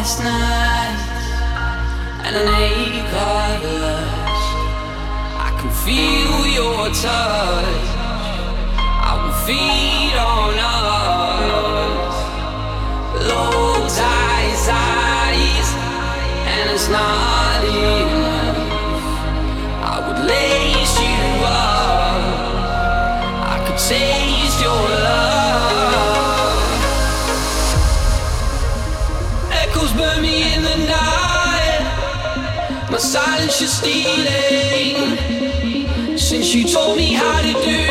last night and an ache of lust. I can feel your touch. I will feed on us. Low tides, eyes, and it's not enough. I would lace you up. I could taste your love. Echoes burn me in the night. My silence is stealing. Since you told me how to do